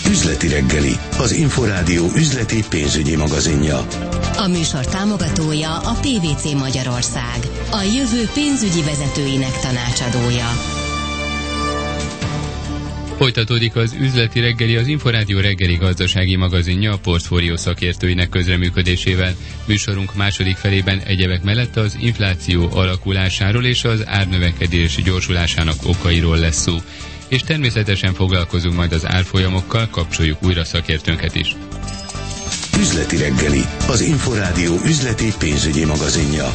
Üzleti reggeli, az Inforádió üzleti pénzügyi magazinja. A műsor támogatója a PVC Magyarország, a jövő pénzügyi vezetőinek tanácsadója. Folytatódik az üzleti reggeli, az Inforádió reggeli gazdasági magazinja a portfólió szakértőinek közreműködésével. Műsorunk második felében egyebek mellett az infláció alakulásáról és az árnövekedés gyorsulásának okairól lesz szó. És természetesen foglalkozunk majd az árfolyamokkal, kapcsoljuk újra szakértőnket is. Üzleti reggeli, az Inforádió üzleti pénzügyi magazinja.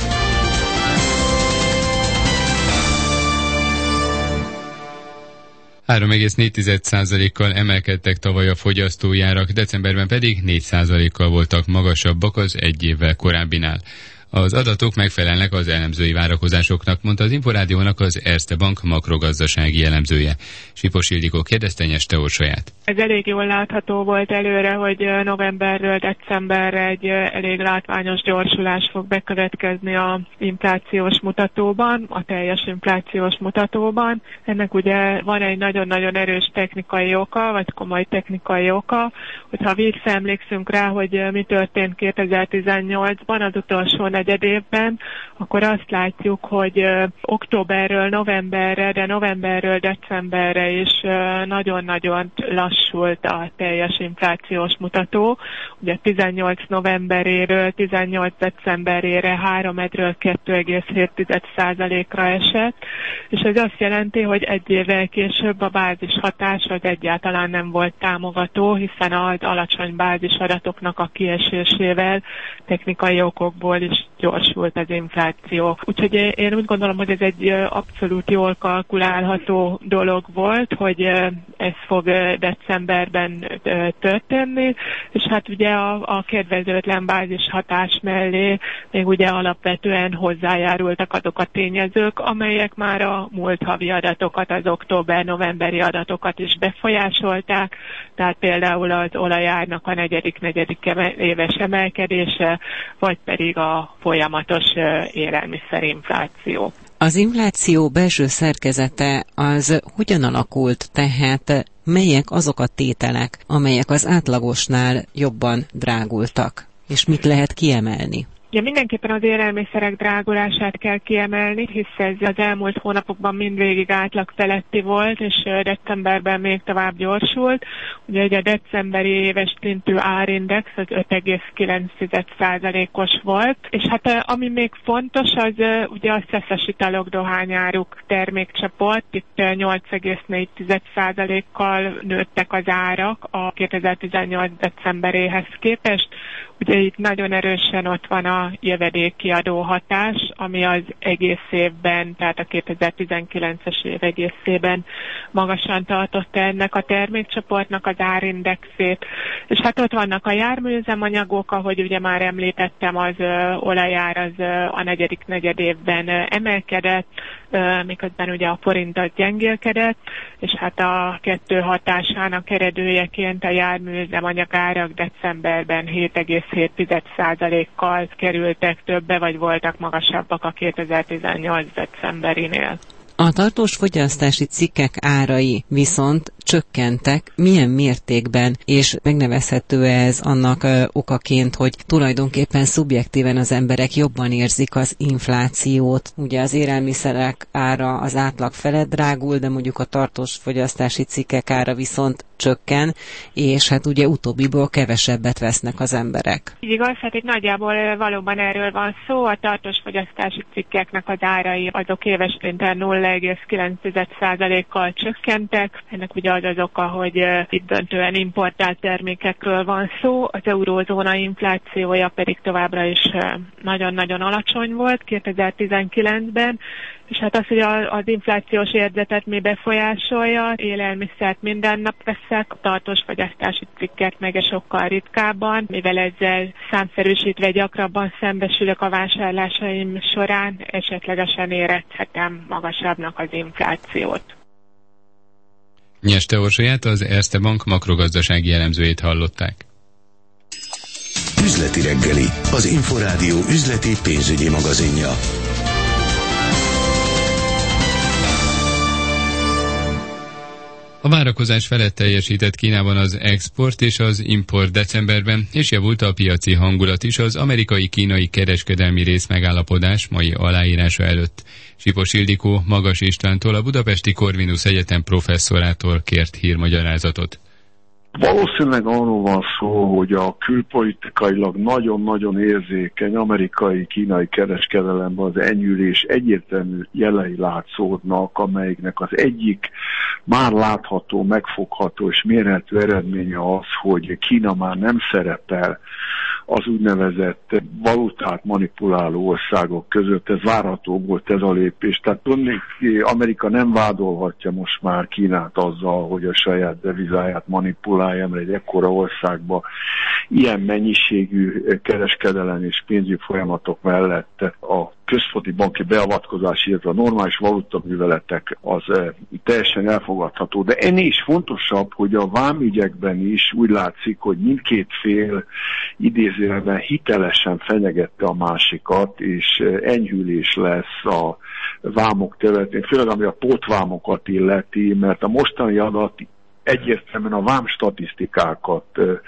...3,4%-kal emelkedtek tavaly a fogyasztói árak, decemberben pedig 4%-kal voltak magasabbak az egy évvel korábbinál. Az adatok megfelelnek az elemzői várakozásoknak, mondta az Inforádiónak az Erste Bank makrogazdasági elemzője. Sipos Ildikó kérdezte Nyeste Orsolyát. Ez elég jól látható volt előre, hogy novemberről decemberre egy elég látványos gyorsulás fog bekövetkezni az inflációs mutatóban, a teljes inflációs mutatóban. Ennek ugye van egy nagyon-nagyon erős technikai oka, vagy komoly technikai oka, hogyha visszaemlékszünk rá, hogy mi történt 2018-ban, az utolsó negyedévben, akkor azt látjuk, hogy októberről novemberre, de novemberről decemberre is nagyon-nagyon lassult a teljes inflációs mutató. Ugye 18 novemberéről 18 decemberére 3-ről 2,7%-ra esett, és ez azt jelenti, hogy egy évvel később a bázis hatás az egyáltalán nem volt támogató, hiszen az alacsony bázis adatoknak a kiesésével technikai okokból is gyorsult az infláció. Úgyhogy én úgy gondolom, hogy ez egy abszolút jól kalkulálható dolog volt, hogy ez fog decemberben történni, és hát ugye a kedvezőtlen bázis hatás mellé még ugye alapvetően hozzájárultak azok a tényezők, amelyek már a múlt havi adatokat, az október-novemberi adatokat is befolyásolták, tehát például az olajárnak a negyedik éves emelkedése, vagy pedig a folyamatos élelmiszerinfláció. Az infláció belső szerkezete az hogyan alakult, tehát melyek azok a tételek, amelyek az átlagosnál jobban drágultak, és mit lehet kiemelni? Ja, mindenképpen az élelmiszerek drágulását kell kiemelni, hisz ez az elmúlt hónapokban mindvégig átlag feletti volt, és decemberben még tovább gyorsult. Ugye a decemberi éves szintű árindex az 5,9%-os volt, és hát ami még fontos, az ugye a szeszes italok, dohányáruk termékcsoport, itt 8,4%-kal nőttek az árak a 2018 decemberéhez képest. Ugye itt nagyon erősen ott van a jövedékkiadó hatás, ami az egész évben, tehát a 2019-es év egészében magasan tartotta ennek a termékcsoportnak az árindexét. És hát ott vannak a járműüzemanyagok, ahogy ugye már említettem, az olajár az a negyedik negyedévben emelkedett, miközben ugye a forint az gyengélkedett, és hát a kettő hatásának eredőjeként a járműüzemanyag árak decemberben 7,7%-kal kerültek többe, vagy voltak magasabbak a 2018 decemberinél. A tartós fogyasztási cikkek árai viszont csökkentek. Milyen mértékben, és megnevezhető ez annak okaként, hogy tulajdonképpen szubjektíven az emberek jobban érzik az inflációt. Ugye az élelmiszerek ára az átlag felett drágul, de mondjuk a tartós fogyasztási cikkek ára viszont csökken, és hát ugye utóbbiból kevesebbet vesznek az emberek. Így igaz, hát itt nagyjából valóban erről van szó, a tartós fogyasztási cikkeknek az árai azok éves szinten 0,9%-kal csökkentek. Ennek ugye az oka, hogy itt döntően importált termékekről van szó, az eurózóna inflációja pedig továbbra is nagyon-nagyon alacsony volt 2019-ben, és hát az, hogy az inflációs érzetet mi befolyásolja, élelmiszert minden nap veszek, tartós fogyasztási cikket meg sokkal ritkábban, mivel ezzel számszerűsítve gyakrabban szembesülök a vásárlásaim során, esetlegesen érezhetem magasabbnak az inflációt. Nyeste Orsolyát, az Erste Bank makrogazdasági elemzőjét hallották. Üzleti reggeli, az Inforádió üzleti pénzügyi magazinja. A várakozás felett teljesített Kínában az export és az import decemberben, és javult a piaci hangulat is az amerikai-kínai kereskedelmi részmegállapodás mai aláírása előtt. Sipos Ildikó Magas Istvántól, a Budapesti Corvinus Egyetem professzorától kért hírmagyarázatot. Valószínűleg arról van szó, hogy a külpolitikailag nagyon-nagyon érzékeny amerikai-kínai kereskedelemben az enyhülés egyértelmű jelei látszódnak, amelyiknek az egyik már látható, megfogható és mérhető eredménye az, hogy Kína már nem szerepel az úgynevezett valutát manipuláló országok között. Ez várható volt ez a lépés. Tehát Amerika nem vádolhatja most már Kínát azzal, hogy a saját devizáját manipulálja, mert egy ekkora országban ilyen mennyiségű kereskedelem és pénzügyi folyamatok mellett a központi banki beavatkozás, illetve a normális valutaműveletek az teljesen elfogadható. De ennél is fontosabb, hogy a vámügyekben is úgy látszik, hogy mindkét fél idézőjelben hitelesen fenyegette a másikat, és enyhülés lesz a vámok területén, főleg ami a pótvámokat illeti, mert a mostani adat egyértelműen a vám statisztikákat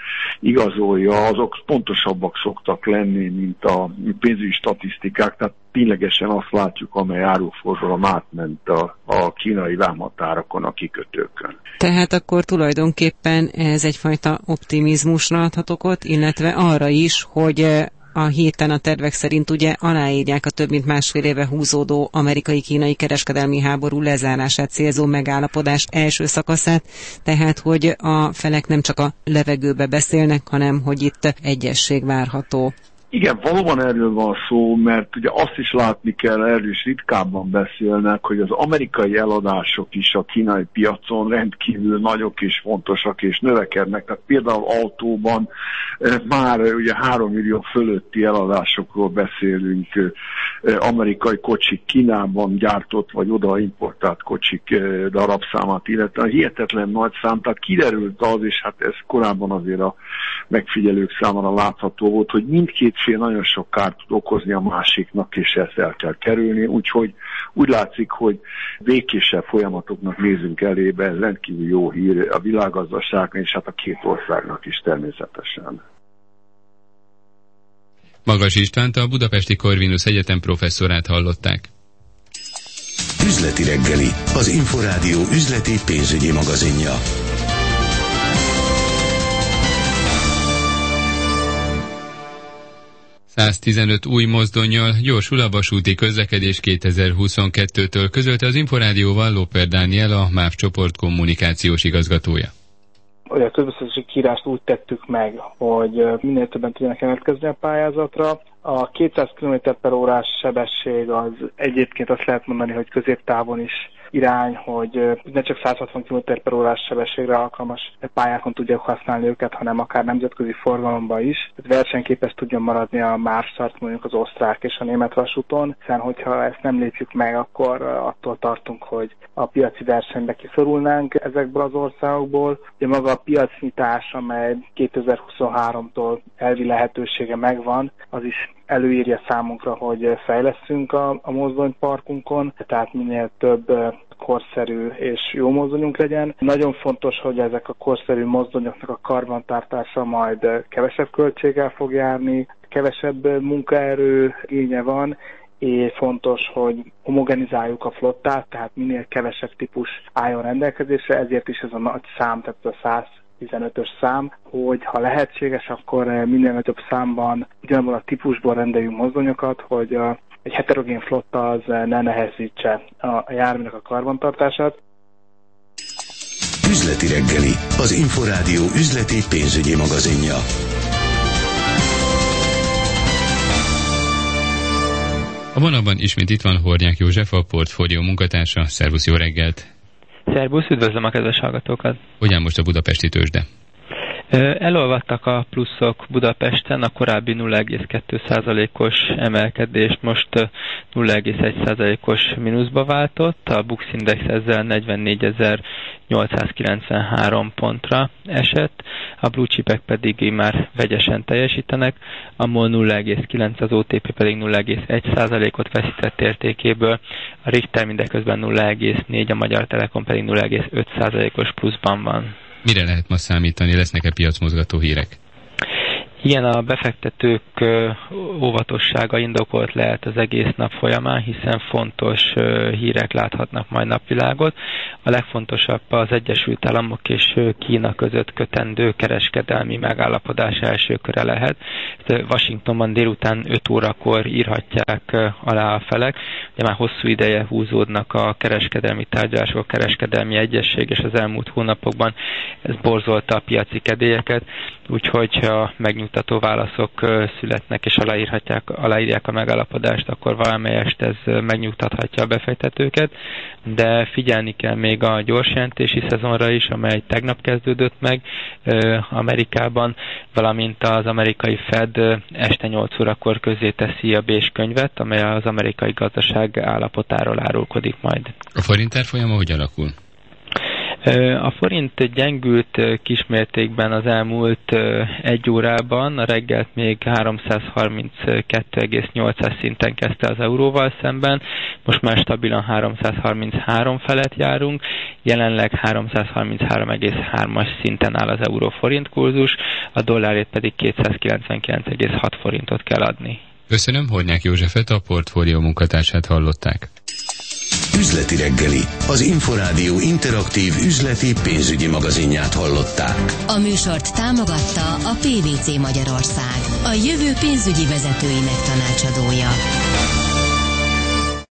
igazolja, azok pontosabbak szoktak lenni, mint a pénzügyi statisztikák, tehát ténylegesen azt látjuk, amely áruforgalom átment a kínai vámhatárokon, a kikötőkön. Tehát akkor tulajdonképpen ez egyfajta optimizmusra adhat okot, illetve arra is, hogy a héten a tervek szerint ugye aláírják a több mint másfél éve húzódó amerikai-kínai kereskedelmi háború lezárását célzó megállapodás első szakaszát, tehát hogy a felek nem csak a levegőbe beszélnek, hanem hogy itt egyesség várható. Igen, valóban erről van szó, mert ugye azt is látni kell, erről is ritkábban beszélnek, hogy az amerikai eladások is a kínai piacon rendkívül nagyok és fontosak és növekednek. Tehát például autóban már ugye 3 millió fölötti eladásokról beszélünk, amerikai kocsik Kínában gyártott vagy oda importált kocsik darabszámát, illetve hihetetlen nagy szám, tehát kiderült az, és hát ez korábban azért a megfigyelők számára látható volt, hogy mindkét fél nagyon sok kárt tud okozni a másiknak, és ezt el kell kerülni, úgyhogy úgy látszik, hogy békésebb folyamatoknak nézünk elébe, ez rendkívül jó hír a világgazdaságnak, és hát a két országnak is természetesen. Magas Istvánt, a Budapesti Corvinus Egyetem professzorát hallották. Üzleti reggeli, az Inforádió üzleti pénzügyi magazinja. ...115 új mozdonnyal gyorsul a vasúti közlekedés 2022-től, közölte az Inforádióval Lóper Dániel, a MÁV csoport kommunikációs igazgatója. A közbeszerzési kiírást úgy tettük meg, hogy minél többen tudjanak jelentkezni a pályázatra. A 200 km/h sebesség az egyébként azt lehet mondani, hogy középtávon is irány, hogy ne csak 160 km/h sebességre alkalmas pályákon tudják használni őket, hanem akár nemzetközi forgalomban is. Versenyképes tudjon maradni a Márstart mondjuk az osztrák és a német vasúton, hiszen hogyha ezt nem lépjük meg, akkor attól tartunk, hogy a piaci versenybe kiszorulnánk ezekből az országokból. Ugye maga a piacnyitás, amely 2023-tól elvi lehetősége megvan, az is előírja számunkra, hogy fejlesszünk a mozdonyparkunkon, tehát minél több korszerű és jó mozdonyunk legyen. Nagyon fontos, hogy ezek a korszerű mozdonyoknak a karbantartása majd kevesebb költséggel fog járni, kevesebb munkaerő igénye van, és fontos, hogy homogenizáljuk a flottát, tehát minél kevesebb típus álljon rendelkezésre, ezért is ez a nagy szám, tehát a 115-ös szám, hogy ha lehetséges, akkor minél nagyobb számban ugyanabban a típusból rendeljünk mozdonyokat, hogy egy heterogén flotta az ne nehezítse a járműnek a karbantartását. Üzleti reggeli, az Inforádió üzleti pénzügyi magazinja. A vonalban ismét itt van Hornyák József, a Portfólió munkatársa. Szervusz, jó reggelt! Szervusz, üdvözlöm a kedves hallgatókat! Hogy áll most a budapesti tőzsde? Elolvadtak a pluszok Budapesten, a korábbi 0,2%-os emelkedést most 0,1%-os mínuszba váltott, a Bux Index ezzel 44.893 pontra esett, a blue chipek pedig már vegyesen teljesítenek, a MOL 0,9, az OTP pedig 0,1%-ot veszített értékéből, a Richter mindeközben 0,4, a Magyar Telekom pedig 0,5%-os pluszban van. Mire lehet ma számítani? Lesznek-e piacmozgató hírek? Ilyen a befektetők óvatossága indokolt lehet az egész nap folyamán, hiszen fontos hírek láthatnak majd napvilágot. A legfontosabb az Egyesült Államok és Kína között kötendő kereskedelmi megállapodás első köre lehet. Washingtonban délután 5 órakor írhatják alá a felek. Ugye már hosszú ideje húzódnak a kereskedelmi tárgyalások, a kereskedelmi egyezség, és az elmúlt hónapokban ez borzolta a piaci kedélyeket, úgyhogy ha megnyugtató válaszok születnek és aláírják a megállapodást, akkor valamelyest ez megnyugtathatja a befektetőket, de figyelni kell még a gyorsjelentési szezonra is, amely tegnap kezdődött meg Amerikában, valamint az amerikai Fed este 8 órakor közzéteszi a Bés könyvet, amely az amerikai gazdaság állapotáról árulkodik majd. A forint árfolyama hogy alakul? A forint gyengült kismértékben az elmúlt egy órában, a reggelt még 332,8 szinten kezdte az euróval szemben, most már stabilan 333 felett járunk, jelenleg 333,3-as szinten áll az euró-forint kurzus, a dollárért pedig 299,6 forintot kell adni. Köszönöm, Hornyák Józsefet, a Portfólió munkatársát hallották. Üzleti reggeli, az Inforádió interaktív üzleti pénzügyi magazinját hallották. A műsort támogatta a PVC Magyarország, a jövő pénzügyi vezetőinek tanácsadója.